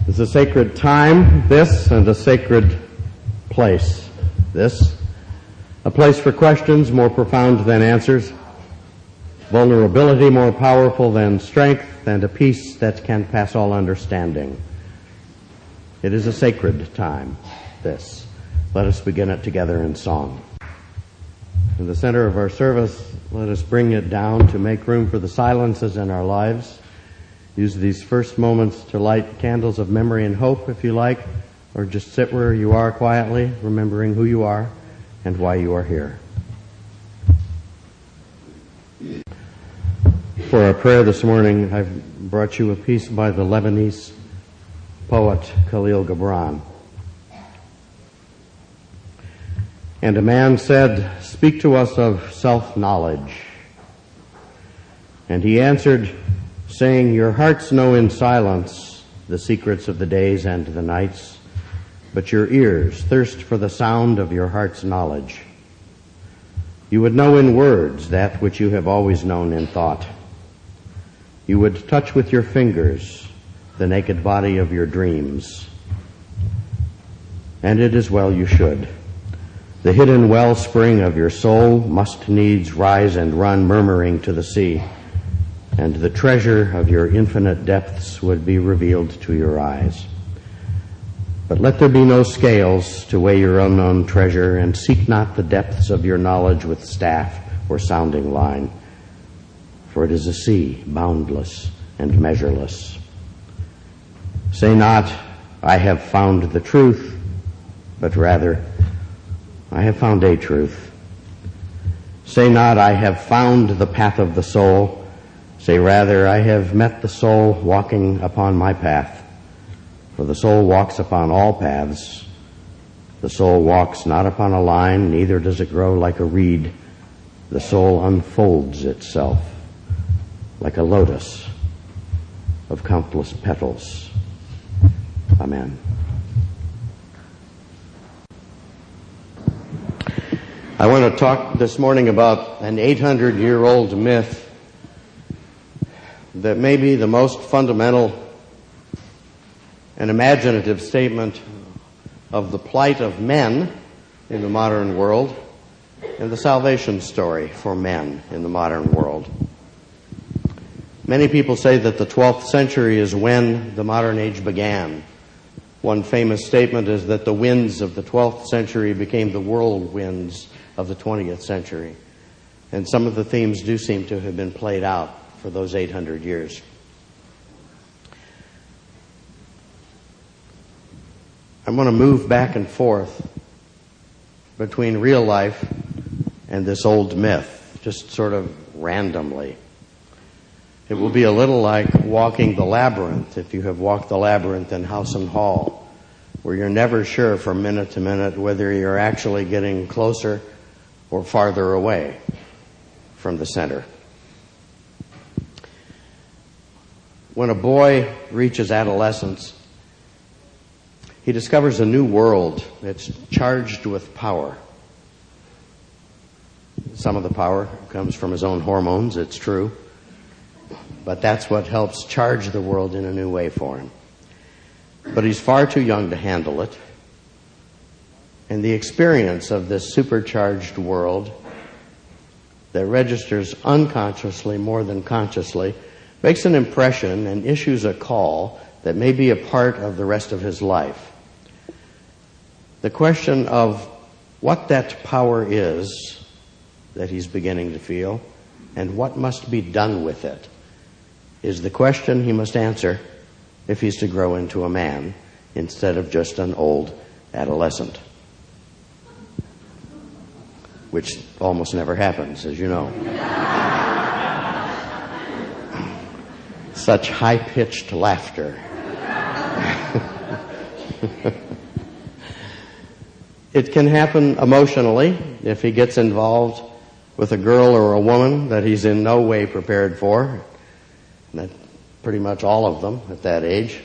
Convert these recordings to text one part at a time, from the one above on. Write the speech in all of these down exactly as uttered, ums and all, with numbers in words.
It's a sacred time, this, and a sacred place, this. A place for questions more profound than answers, vulnerability more powerful than strength, and a peace that can pass all understanding. It is a sacred time, this. Let us begin it together in song. In the center of our service, let us bring it down to make room for the silences in our lives. Use these first moments to light candles of memory and hope, if you like, or just sit where you are quietly, remembering who you are and why you are here. For our prayer this morning, I've brought you a piece by the Lebanese poet Khalil Gibran. And a man said, "Speak to us of self-knowledge." And he answered, saying, "Your hearts know in silence the secrets of the days and the nights, but your ears thirst for the sound of your heart's knowledge. You would know in words that which you have always known in thought. You would touch with your fingers the naked body of your dreams. And it is well you should. The hidden wellspring of your soul must needs rise and run murmuring to the sea, and the treasure of your infinite depths would be revealed to your eyes. But let there be no scales to weigh your unknown treasure, and seek not the depths of your knowledge with staff or sounding line, for it is a sea, boundless and measureless. Say not, I have found the truth, but rather, I have found a truth. Say not, I have found the path of the soul. Say rather, I have met the soul walking upon my path. For the soul walks upon all paths. The soul walks not upon a line, neither does it grow like a reed. The soul unfolds itself like a lotus of countless petals. Amen. I want to talk this morning about an eight hundred year old myth that may be the most fundamental and imaginative statement of the plight of men in the modern world and the salvation story for men in the modern world. Many people say that the twelfth century is when the modern age began. One famous statement is that the winds of the twelfth century became the whirlwinds of the twentieth century. And some of the themes do seem to have been played out for those eight hundred years. I'm going to move back and forth between real life and this old myth, just sort of randomly. It will be a little like walking the labyrinth, if you have walked the labyrinth in House and Hall, where you're never sure from minute to minute whether you're actually getting closer or farther away from the center. When a boy reaches adolescence, he discovers a new world that's charged with power. Some of the power comes from his own hormones, it's true. But that's what helps charge the world in a new way for him. But he's far too young to handle it. And the experience of this supercharged world that registers unconsciously more than consciously makes an impression and issues a call that may be a part of the rest of his life. The question of what that power is that he's beginning to feel and what must be done with it is the question he must answer if he's to grow into a man instead of just an old adolescent, which almost never happens, as you know. Such high-pitched laughter. It can happen emotionally if he gets involved with a girl or a woman that he's in no way prepared for. That pretty much all of them at that age.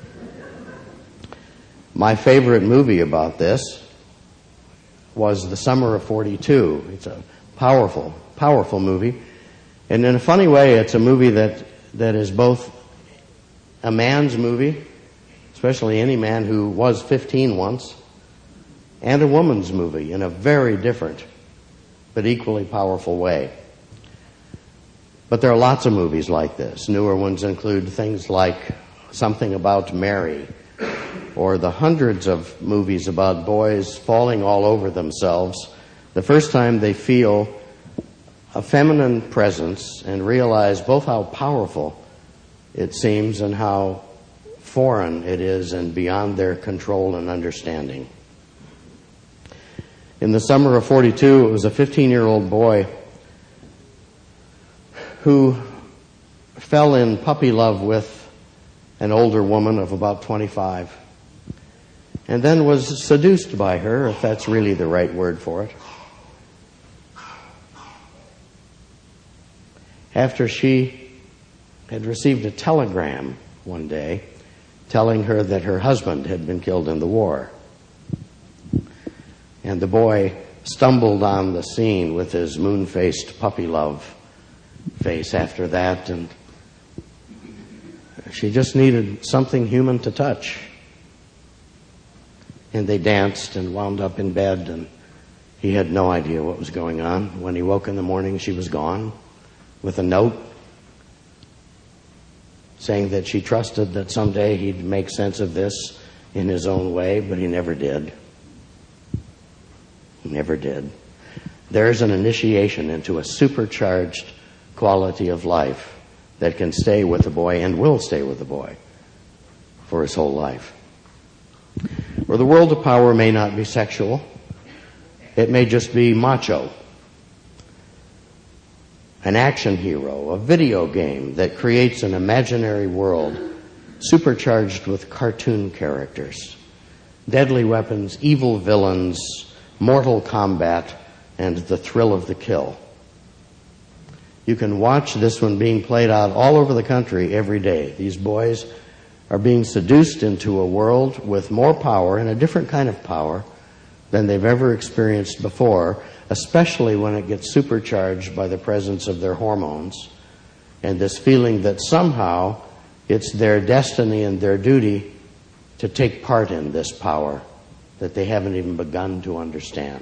My favorite movie about this was The Summer of forty-two. It's a powerful, powerful movie. And in a funny way, it's a movie that, that is both a man's movie, especially any man who was fifteen once, and a woman's movie in a very different but equally powerful way. But there are lots of movies like this. Newer ones include things like Something About Mary, or the hundreds of movies about boys falling all over themselves the first time they feel a feminine presence and realize both how powerful it seems and how foreign it is and beyond their control and understanding. In the summer of forty-two, it was a fifteen-year-old boy who fell in puppy love with an older woman of about twenty-five, and then was seduced by her, if that's really the right word for it. After she had received a telegram one day telling her that her husband had been killed in the war. And the boy stumbled on the scene with his moon-faced puppy love face after that, and she just needed something human to touch. And they danced and wound up in bed, and he had no idea what was going on. When he woke in the morning, she was gone with a note saying that she trusted that someday he'd make sense of this in his own way, but he never did. He never did. There's an initiation into a supercharged quality of life that can stay with the boy and will stay with the boy for his whole life. Or the world of power may not be sexual. It may just be macho. An action hero, a video game that creates an imaginary world supercharged with cartoon characters, deadly weapons, evil villains, mortal combat, and the thrill of the kill. You can watch this one being played out all over the country every day. These boys are being seduced into a world with more power, and a different kind of power, than they've ever experienced before, especially when it gets supercharged by the presence of their hormones and this feeling that somehow it's their destiny and their duty to take part in this power that they haven't even begun to understand.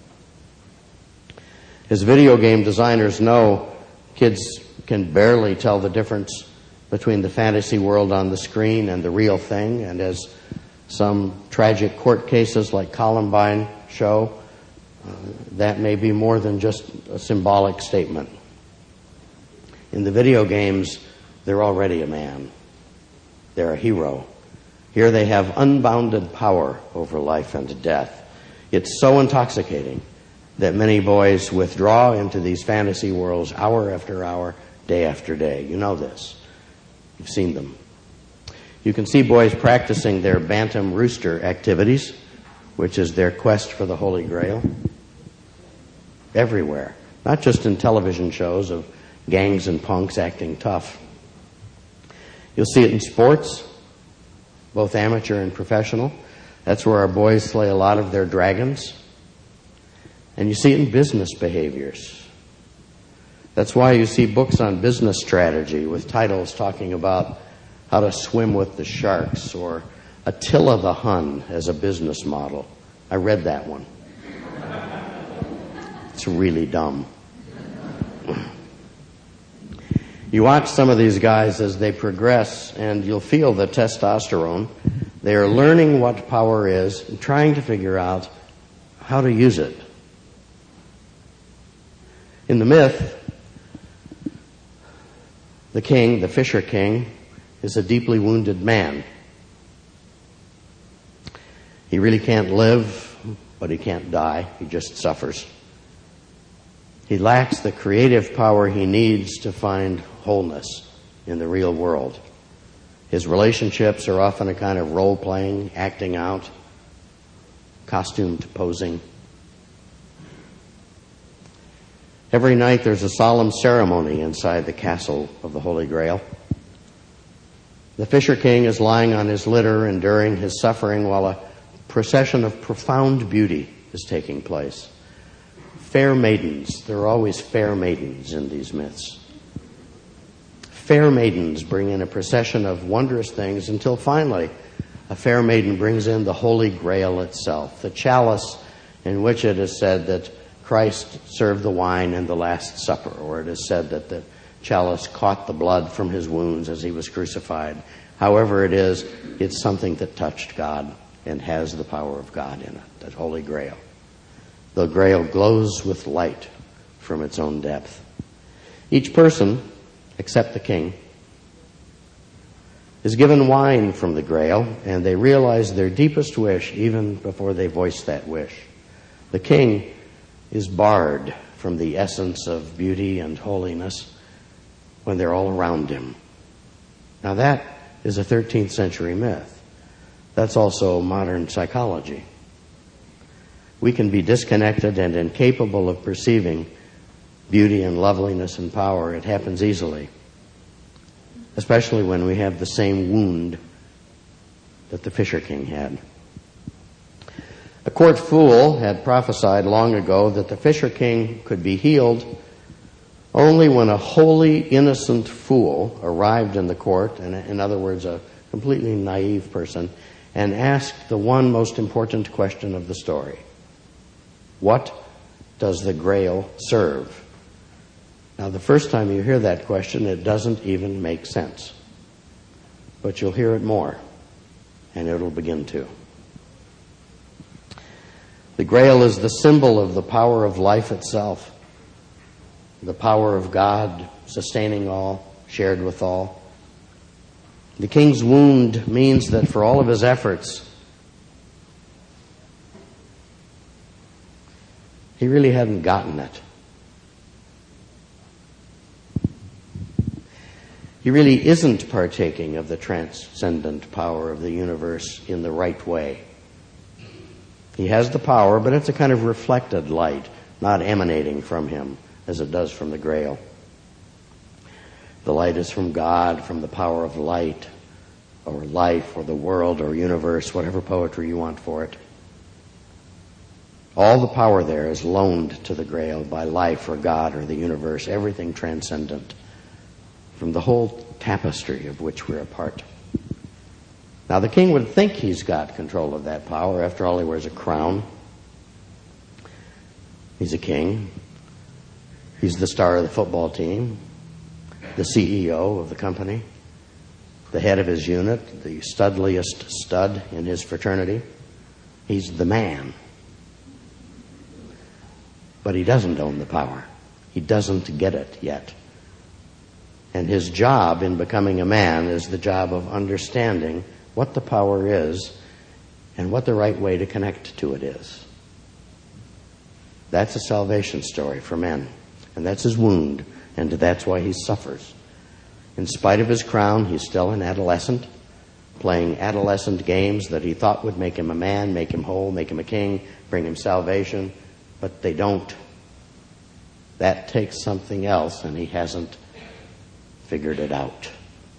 As video game designers know, kids can barely tell the difference between the fantasy world on the screen and the real thing, and as some tragic court cases like Columbine show, uh, that may be more than just a symbolic statement. In the video games, they're already a man. They're a hero. Here they have unbounded power over life and death. It's so intoxicating that many boys withdraw into these fantasy worlds hour after hour, day after day. You know this. You've seen them. You can see boys practicing their bantam rooster activities, which is their quest for the Holy Grail, everywhere. Not just in television shows of gangs and punks acting tough. You'll see it in sports, both amateur and professional. That's where our boys slay a lot of their dragons. And you see it in business behaviors. That's why you see books on business strategy with titles talking about how to swim with the sharks, or Attila the Hun as a business model. I read that one. It's really dumb. You watch some of these guys as they progress, and you'll feel the testosterone. They are learning what power is and trying to figure out how to use it. In the myth, the king, the Fisher King, is a deeply wounded man. He really can't live, but he can't die. He just suffers. He lacks the creative power he needs to find wholeness in the real world. His relationships are often a kind of role-playing, acting out, costumed posing. Every night there's a solemn ceremony inside the castle of the Holy Grail. The Fisher King is lying on his litter, enduring his suffering, while a procession of profound beauty is taking place. Fair maidens. There are always fair maidens in these myths. Fair maidens bring in a procession of wondrous things until finally a fair maiden brings in the Holy Grail itself, the chalice in which it is said that Christ served the wine in the Last Supper, or it is said that the chalice caught the blood from his wounds as he was crucified. However it is, it's something that touched God and has the power of God in it, that Holy Grail. The Grail glows with light from its own depth. Each person, except the king, is given wine from the Grail, and they realize their deepest wish even before they voice that wish. The king is barred from the essence of beauty and holiness when they're all around him. Now that is a thirteenth century myth. That's also modern psychology. We can be disconnected and incapable of perceiving beauty and loveliness and power. It happens easily, especially when we have the same wound that the Fisher King had. A court fool had prophesied long ago that the Fisher King could be healed only when a wholly innocent fool arrived in the court, and in other words, a completely naive person, and asked the one most important question of the story. What does the Grail serve? Now, the first time you hear that question, it doesn't even make sense. But you'll hear it more, and it'll begin to. The Grail is the symbol of the power of life itself, the power of God sustaining all, shared with all. The king's wound means that for all of his efforts, he really hadn't gotten it. He really isn't partaking of the transcendent power of the universe in the right way. He has the power, but it's a kind of reflected light, not emanating from him as it does from the Grail. The light is from God, from the power of light, or life, or the world, or universe, whatever poetry you want for it. All the power there is loaned to the Grail by life, or God, or the universe, everything transcendent, from the whole tapestry of which we're a part. Now, the king would think he's got control of that power. After all, he wears a crown. He's a king. He's the star of the football team, the C E O of the company, the head of his unit, the studliest stud in his fraternity. He's the man. But he doesn't own the power. He doesn't get it yet. And his job in becoming a man is the job of understanding what the power is and what the right way to connect to it is. That's a salvation story for men. And that's his wound, and that's why he suffers. In spite of his crown, he's still an adolescent, playing adolescent games that he thought would make him a man, make him whole, make him a king, bring him salvation, but they don't. That takes something else, and he hasn't figured it out.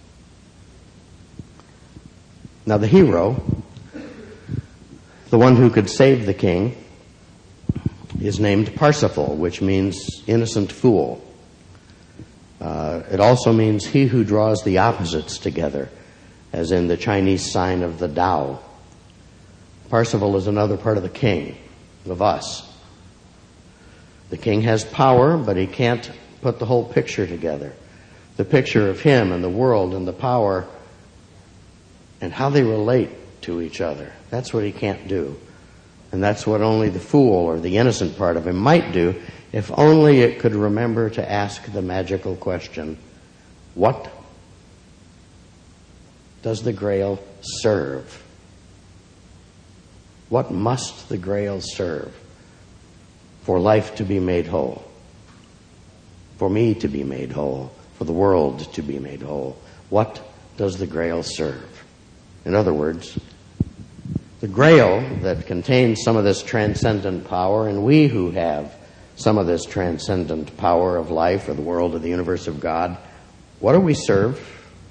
Now the hero, the one who could save the king, is named Parsifal, which means innocent fool. Uh, it also means he who draws the opposites together, as in the Chinese sign of the Tao. Parsifal is another part of the king, of us. The king has power, but he can't put the whole picture together. The picture of him and the world and the power and how they relate to each other. That's what he can't do. And that's what only the fool or the innocent part of him might do, if only it could remember to ask the magical question, what does the Grail serve? What must the Grail serve for life to be made whole? For me to be made whole? For the world to be made whole? What does the Grail serve? In other words, the Grail that contains some of this transcendent power, and we who have some of this transcendent power of life or the world or the universe of God, what do we serve?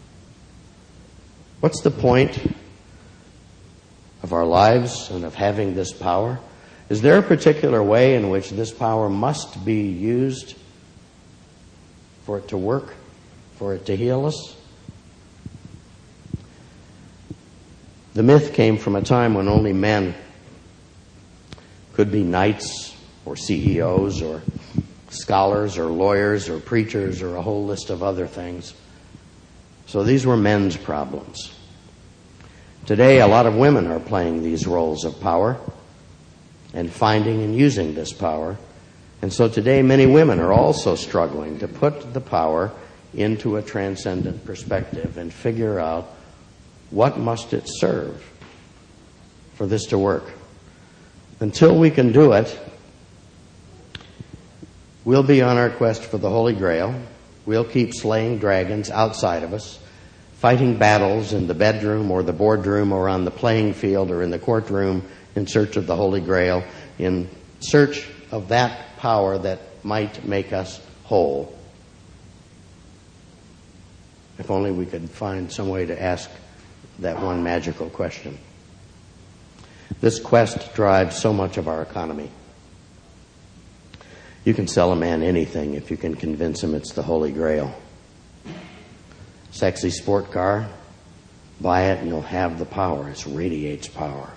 What's the point of our lives and of having this power? Is there a particular way in which this power must be used for it to work, for it to heal us? The myth came from a time when only men could be knights or C E Os or scholars or lawyers or preachers or a whole list of other things. So these were men's problems. Today, a lot of women are playing these roles of power and finding and using this power. And so today, many women are also struggling to put the power into a transcendent perspective and figure out what must it serve for this to work. Until we can do it, we'll be on our quest for the Holy Grail. We'll keep slaying dragons outside of us, fighting battles in the bedroom or the boardroom or on the playing field or in the courtroom in search of the Holy Grail, in search of that power that might make us whole. If only we could find some way to ask that one magical question. This quest drives so much of our economy. You can sell a man anything if you can convince him it's the Holy Grail. Sexy sport car, buy it and you'll have the power. It radiates power.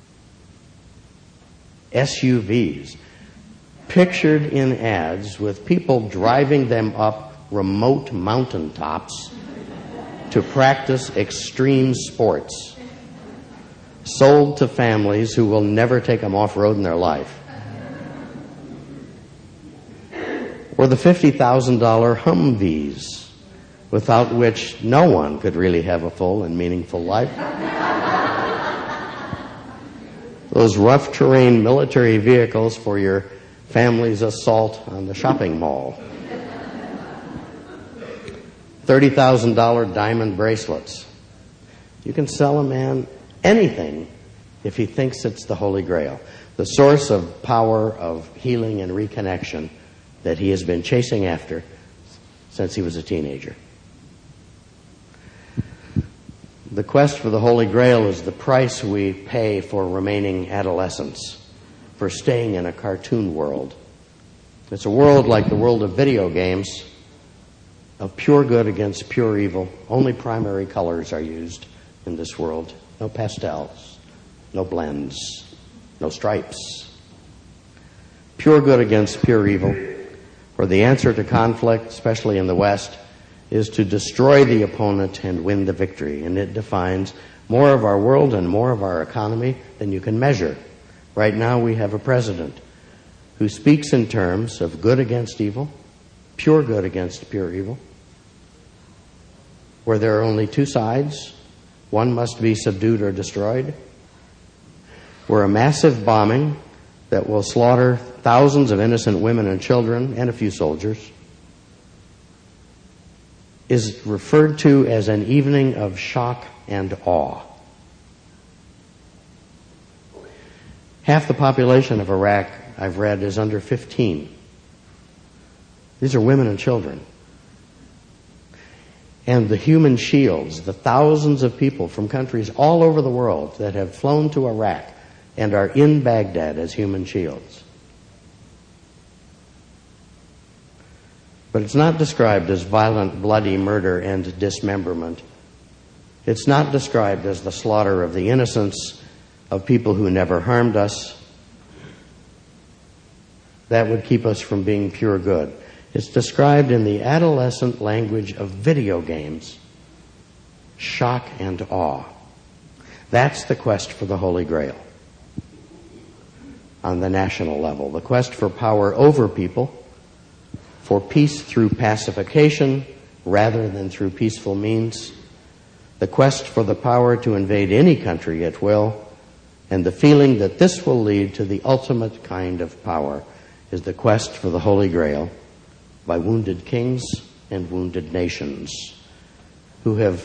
S U Vs, pictured in ads with people driving them up remote mountaintops to practice extreme sports, sold to families who will never take them off-road in their life. Or the fifty thousand dollars Humvees, without which no one could really have a full and meaningful life. Those rough terrain military vehicles for your family's assault on the shopping mall. thirty thousand dollars diamond bracelets. You can sell a man anything if he thinks it's the Holy Grail, the source of power, of healing and reconnection that he has been chasing after since he was a teenager. The quest for the Holy Grail is the price we pay for remaining adolescents, for staying in a cartoon world. It's a world like the world of video games, of pure good against pure evil. Only primary colors are used in this world. No pastels, no blends, no stripes. Pure good against pure evil. For the answer to conflict, especially in the West, is to destroy the opponent and win the victory. And it defines more of our world and more of our economy than you can measure. Right now we have a president who speaks in terms of good against evil, pure good against pure evil, where there are only two sides. One must be subdued or destroyed. Where a massive bombing that will slaughter thousands of innocent women and children and a few soldiers is referred to as an evening of shock and awe. Half the population of Iraq, I've read, is under fifteen. These are women and children. And the human shields, the thousands of people from countries all over the world that have flown to Iraq and are in Baghdad as human shields. But it's not described as violent, bloody murder and dismemberment. It's not described as the slaughter of the innocents of people who never harmed us. That would keep us from being pure good. It's described in the adolescent language of video games. Shock and awe. That's the quest for the Holy Grail on the national level. The quest for power over people, for peace through pacification rather than through peaceful means, the quest for the power to invade any country at will, and the feeling that this will lead to the ultimate kind of power is the quest for the Holy Grail by wounded kings and wounded nations who have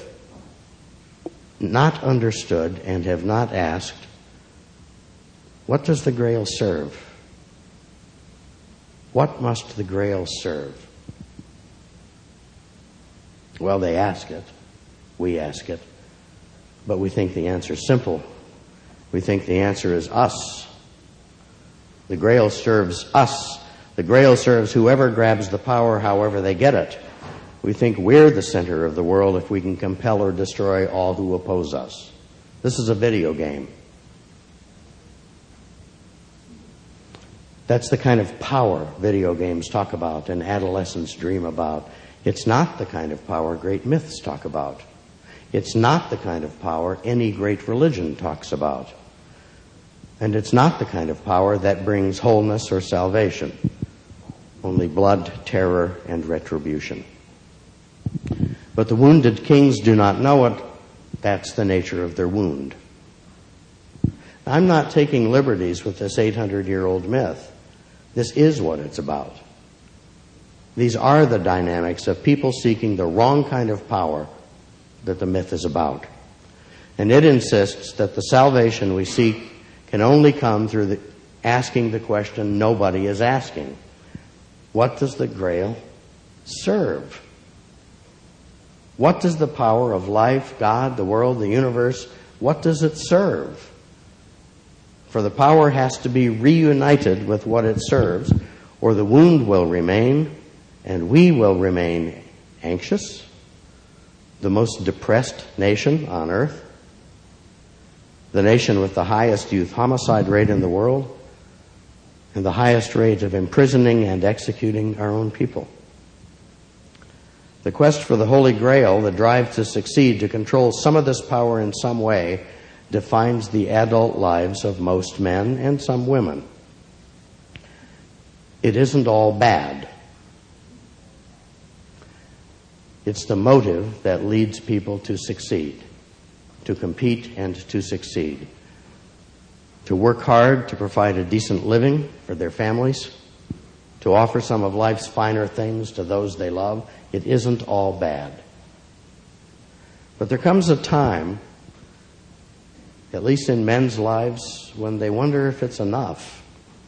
not understood and have not asked, what does the Grail serve? What must the Grail serve? Well, they ask it. We ask it. But we think the answer is simple. We think the answer is us. The Grail serves us. The Grail serves whoever grabs the power, however they get it. We think we're the center of the world if we can compel or destroy all who oppose us. This is a video game. That's the kind of power video games talk about and adolescents dream about. It's not the kind of power great myths talk about. It's not the kind of power any great religion talks about. And it's not the kind of power that brings wholeness or salvation. Only blood, terror, and retribution. But the wounded kings do not know it. That's the nature of their wound. I'm not taking liberties with this eight hundred year old myth. This is what it's about. These are the dynamics of people seeking the wrong kind of power that the myth is about. And it insists that the salvation we seek can only come through the, asking the question nobody is asking. What does the Grail serve? What does the power of life, God, the world, the universe, what does it serve? For the power has to be reunited with what it serves, or the wound will remain, and we will remain anxious, the most depressed nation on earth, the nation with the highest youth homicide rate in the world, and the highest rate of imprisoning and executing our own people. The quest for the Holy Grail, the drive to succeed, to control some of this power in some way, defines the adult lives of most men and some women. It isn't all bad. It's the motive that leads people to succeed, to compete and to succeed, to work hard to provide a decent living for their families, to offer some of life's finer things to those they love. It isn't all bad. But there comes a time, at least in men's lives, when they wonder if it's enough.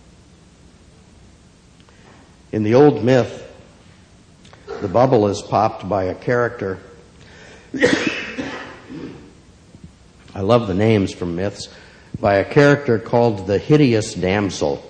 In the old myth, the bubble is popped by a character. I love the names from myths. By a character called the hideous damsel.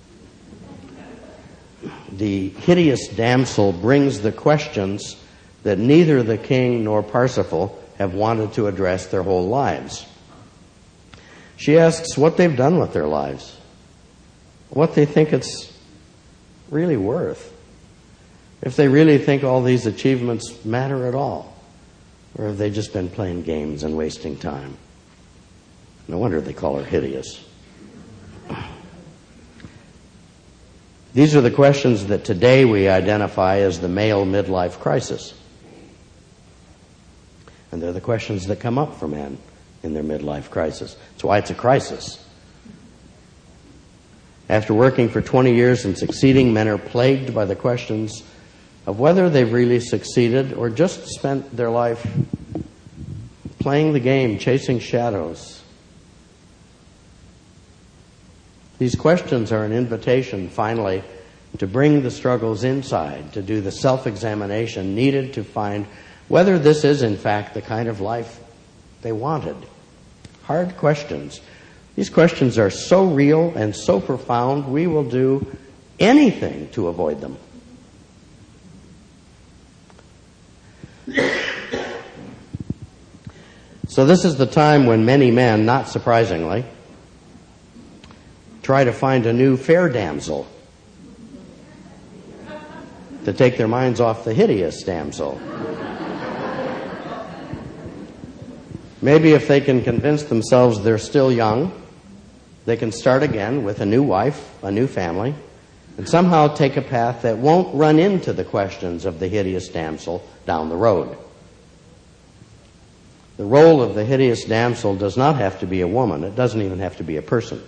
The hideous damsel brings the questions that neither the king nor Parsifal have wanted to address their whole lives. She asks what they've done with their lives, what they think it's really worth, if they really think all these achievements matter at all, or have they just been playing games and wasting time. No wonder they call her hideous. These are the questions that today we identify as the male midlife crisis. And they're the questions that come up for men in their midlife crisis. That's why it's a crisis. After working for twenty years and succeeding, men are plagued by the questions of whether they've really succeeded or just spent their life playing the game, chasing shadows. These questions are an invitation, finally, to bring the struggles inside, to do the self-examination needed to find whether this is, in fact, the kind of life they wanted. Hard questions. These questions are so real and so profound, we will do anything to avoid them. So this is the time when many men, not surprisingly, try to find a new fair damsel to take their minds off the hideous damsel. Maybe if they can convince themselves they're still young, they can start again with a new wife, a new family, and somehow take a path that won't run into the questions of the hideous damsel down the road. The role of the hideous damsel does not have to be a woman. It doesn't even have to be a person.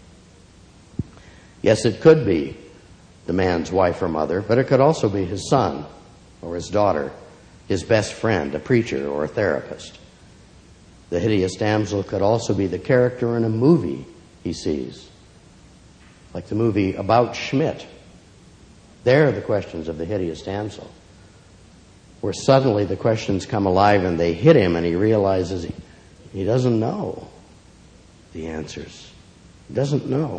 Yes, it could be the man's wife or mother, but it could also be his son or his daughter, his best friend, a preacher or a therapist. The hideous damsel could also be the character in a movie he sees, like the movie About Schmidt. There are the questions of the hideous damsel, where suddenly the questions come alive and they hit him and he realizes he, he doesn't know the answers. He doesn't know.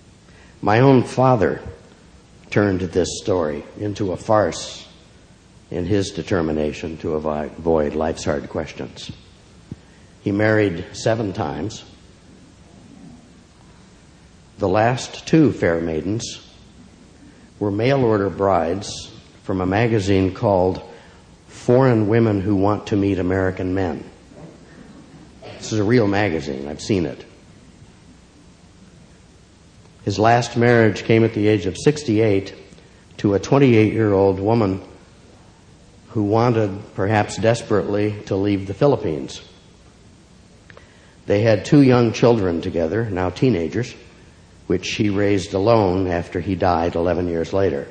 My own father turned this story into a farce in his determination to avoid life's hard questions. He married seven times. The last two fair maidens were mail-order brides from a magazine called Foreign Women Who Want to Meet American Men. This is a real magazine. I've seen it. His last marriage came at the age of sixty-eight to a twenty-eight-year-old woman who wanted, perhaps desperately, to leave the Philippines. They had two young children together, now teenagers, which she raised alone after he died eleven years later.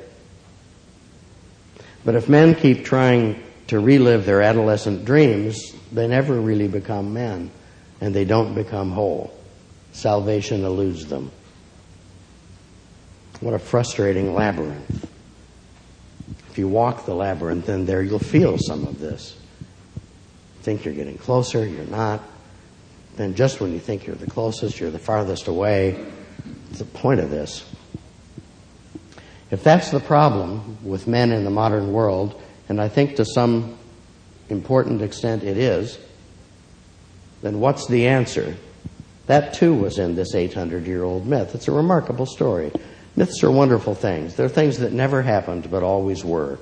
But if men keep trying to relive their adolescent dreams, they never really become men, and they don't become whole. Salvation eludes them. What a frustrating labyrinth. If you walk the labyrinth, then there you'll feel some of this. You think you're getting closer, you're not. Then just when you think you're the closest, you're the farthest away. It's the point of this. If that's the problem with men in the modern world, and I think to some important extent it is, then what's the answer? That too was in this eight hundred year old myth. It's a remarkable story. Myths are wonderful things. They're things that never happened but always were.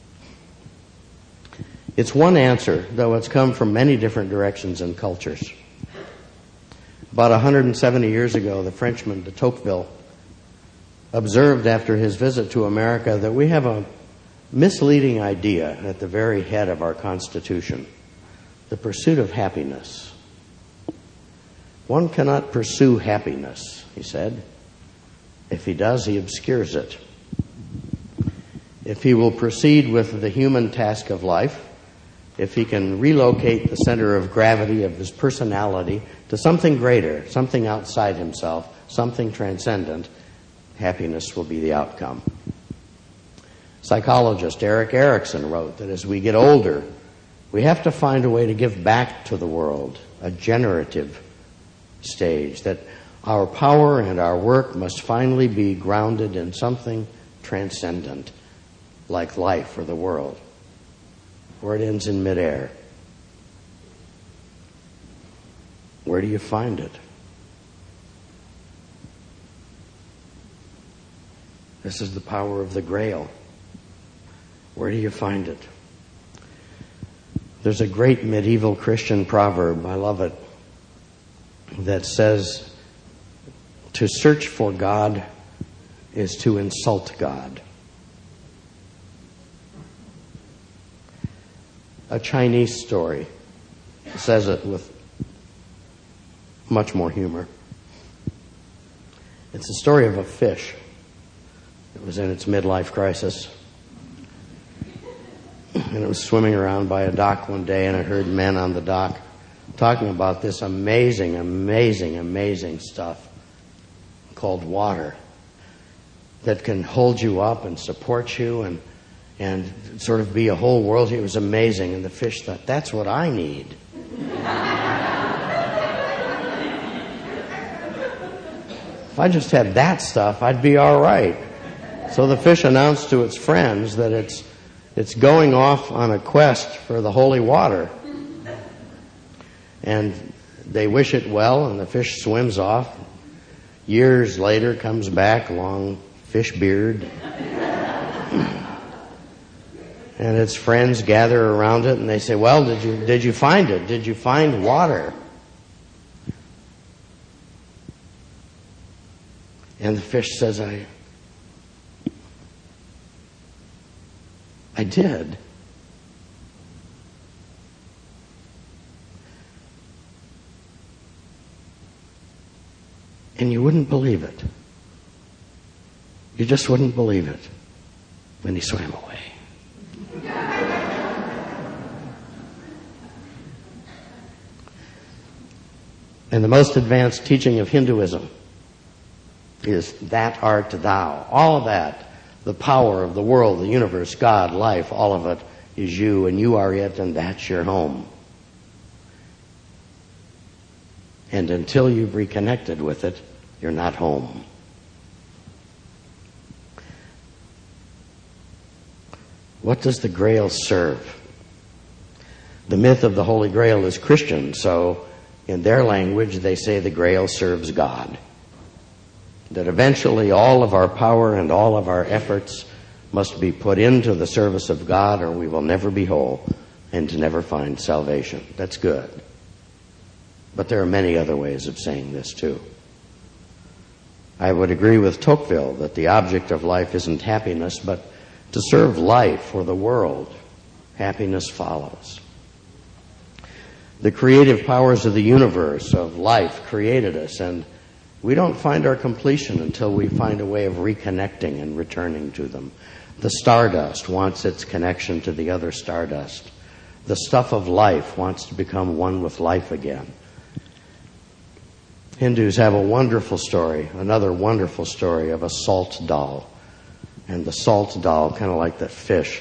It's one answer, though it's come from many different directions and cultures. About one hundred seventy years ago, the Frenchman de Tocqueville observed after his visit to America that we have a misleading idea at the very head of our Constitution, the pursuit of happiness. One cannot pursue happiness, he said. If he does, he obscures it. If he will proceed with the human task of life, if he can relocate the center of gravity of his personality to something greater, something outside himself, something transcendent, happiness will be the outcome. Psychologist Erik Erikson wrote that as we get older, we have to find a way to give back to the world, a generative stage, that our power and our work must finally be grounded in something transcendent, like life or the world, where it ends in midair. Where do you find it? This is the power of the Grail. Where do you find it? There's a great medieval Christian proverb, I love it, that says, to search for God is to insult God. A Chinese story says it with much more humor. It's the story of a fish. It was in its midlife crisis. And it was swimming around by a dock one day, and it heard men on the dock talking about this amazing, amazing, amazing stuff called water that can hold you up and support you and and sort of be a whole world. It was amazing. And the fish thought, that's what I need. If I just had that stuff, I'd be all right. So the fish announced to its friends that it's it's going off on a quest for the holy water. And they wish it well, and the fish swims off. Years later, comes back, long fish beard. And its friends gather around it, and they say, well, did you did you find it? Did you find water? And the fish says, I I did. And you wouldn't believe it. You just wouldn't believe it. Then he swam away. And the most advanced teaching of Hinduism is that art thou. All of that, the power of the world, the universe, God, life, all of it is you, and you are it, and that's your home. And until you've reconnected with it, you're not home. What does the Grail serve? The myth of the Holy Grail is Christian, so in their language they say the Grail serves God. That eventually all of our power and all of our efforts must be put into the service of God, or we will never be whole and never find salvation. That's good. But there are many other ways of saying this too. I would agree with Tocqueville that the object of life isn't happiness, but to serve life or the world. Happiness follows. The creative powers of the universe, of life, created us, and we don't find our completion until we find a way of reconnecting and returning to them. The stardust wants its connection to the other stardust. The stuff of life wants to become one with life again. Hindus have a wonderful story, another wonderful story of a salt doll. And the salt doll, kind of like that fish,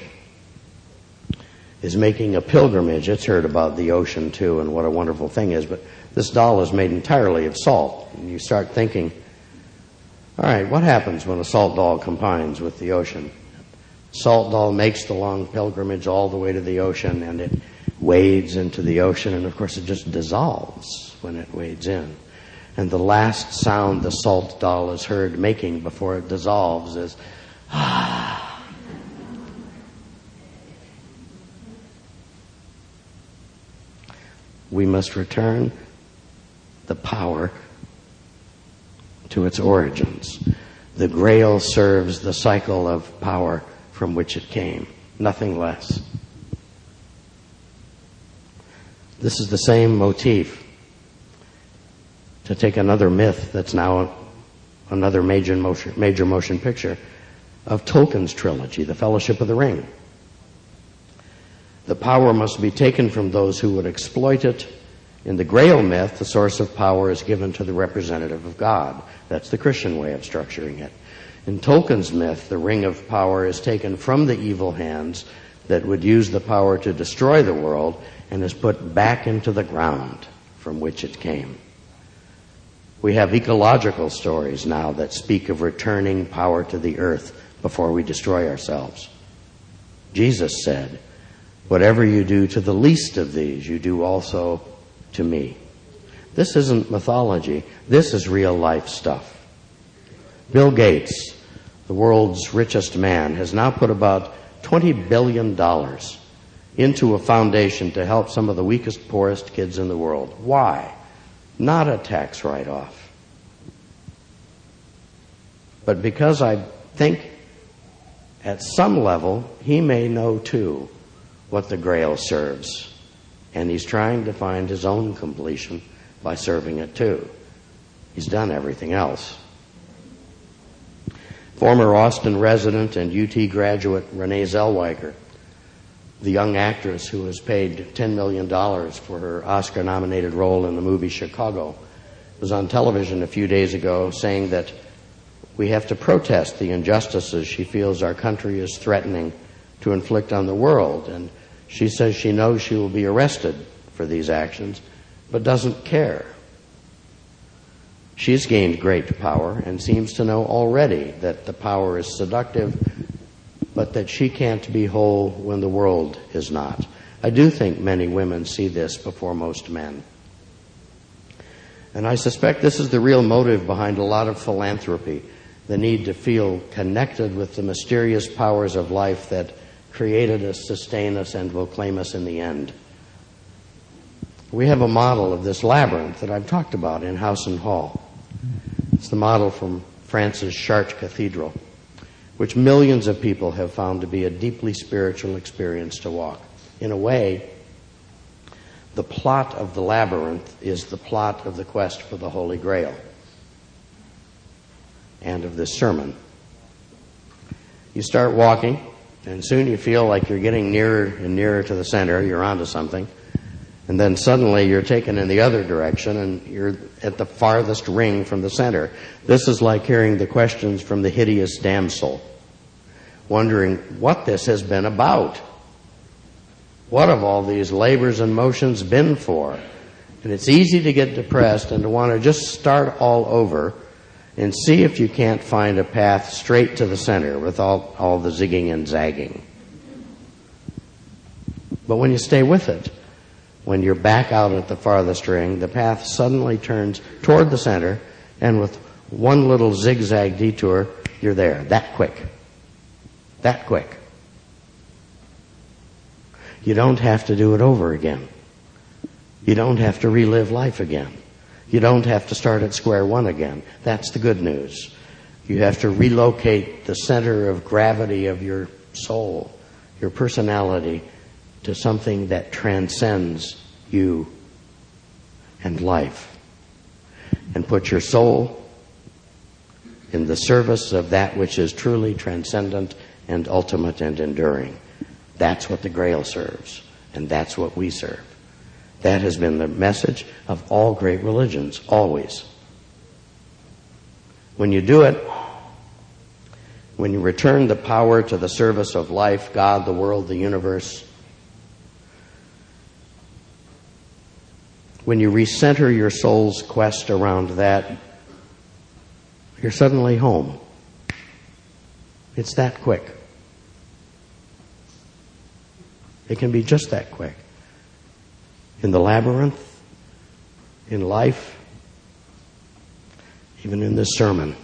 is making a pilgrimage. It's heard about the ocean too and what a wonderful thing is, but this doll is made entirely of salt. And you start thinking, all right, what happens when a salt doll combines with the ocean? Salt doll makes the long pilgrimage all the way to the ocean, and it wades into the ocean, and of course it just dissolves when it wades in. And the last sound the salt doll is heard making before it dissolves is, ah. We must return the power to its origins. The Grail serves the cycle of power from which it came, nothing less. This is the same motif. To take another myth that's now another major motion, major motion picture of Tolkien's trilogy, The Fellowship of the Ring. The power must be taken from those who would exploit it. In the Grail myth, the source of power is given to the representative of God. That's the Christian way of structuring it. In Tolkien's myth, the ring of power is taken from the evil hands that would use the power to destroy the world and is put back into the ground from which it came. We have ecological stories now that speak of returning power to the earth before we destroy ourselves. Jesus said, "Whatever you do to the least of these, you do also to me." This isn't mythology. This is real life stuff. Bill Gates, the world's richest man, has now put about twenty billion dollars into a foundation to help some of the weakest, poorest kids in the world. Why? Not a tax write-off. But because I think at some level he may know too what the Grail serves. And he's trying to find his own completion by serving it too. He's done everything else. Former Austin resident and U T graduate Renee Zellweger, the young actress who was paid ten million dollars for her Oscar-nominated role in the movie Chicago, was on television a few days ago saying that we have to protest the injustices she feels our country is threatening to inflict on the world. And she says she knows she will be arrested for these actions, but doesn't care. She's gained great power and seems to know already that the power is seductive, but that she can't be whole when the world is not. I do think many women see this before most men. And I suspect this is the real motive behind a lot of philanthropy, the need to feel connected with the mysterious powers of life that created us, sustain us, and will claim us in the end. We have a model of this labyrinth that I've talked about in Howson Hall. It's the model from France's Chartres Cathedral, which millions of people have found to be a deeply spiritual experience to walk. In a way, the plot of the labyrinth is the plot of the quest for the Holy Grail and of this sermon. You start walking, and soon you feel like you're getting nearer and nearer to the center. You're onto something. And then suddenly you're taken in the other direction, and you're at the farthest ring from the center. This is like hearing the questions from the hideous damsel, wondering what this has been about. What have all these labors and motions been for? And it's easy to get depressed and to want to just start all over and see if you can't find a path straight to the center with all, all the zigging and zagging. But when you stay with it, when you're back out at the farthest ring, the path suddenly turns toward the center, and with one little zigzag detour, you're there. That quick. That quick. You don't have to do it over again. You don't have to relive life again. You don't have to start at square one again. That's the good news. You have to relocate the center of gravity of your soul, your personality, to something that transcends you and life. And put your soul in the service of that which is truly transcendent and ultimate and enduring. That's what the Grail serves, and that's what we serve. That has been the message of all great religions, always. When you do it, when you return the power to the service of life, God, the world, the universe, when you recenter your soul's quest around that, you're suddenly home. It's that quick. It can be just that quick. In the labyrinth, in life, even in this sermon.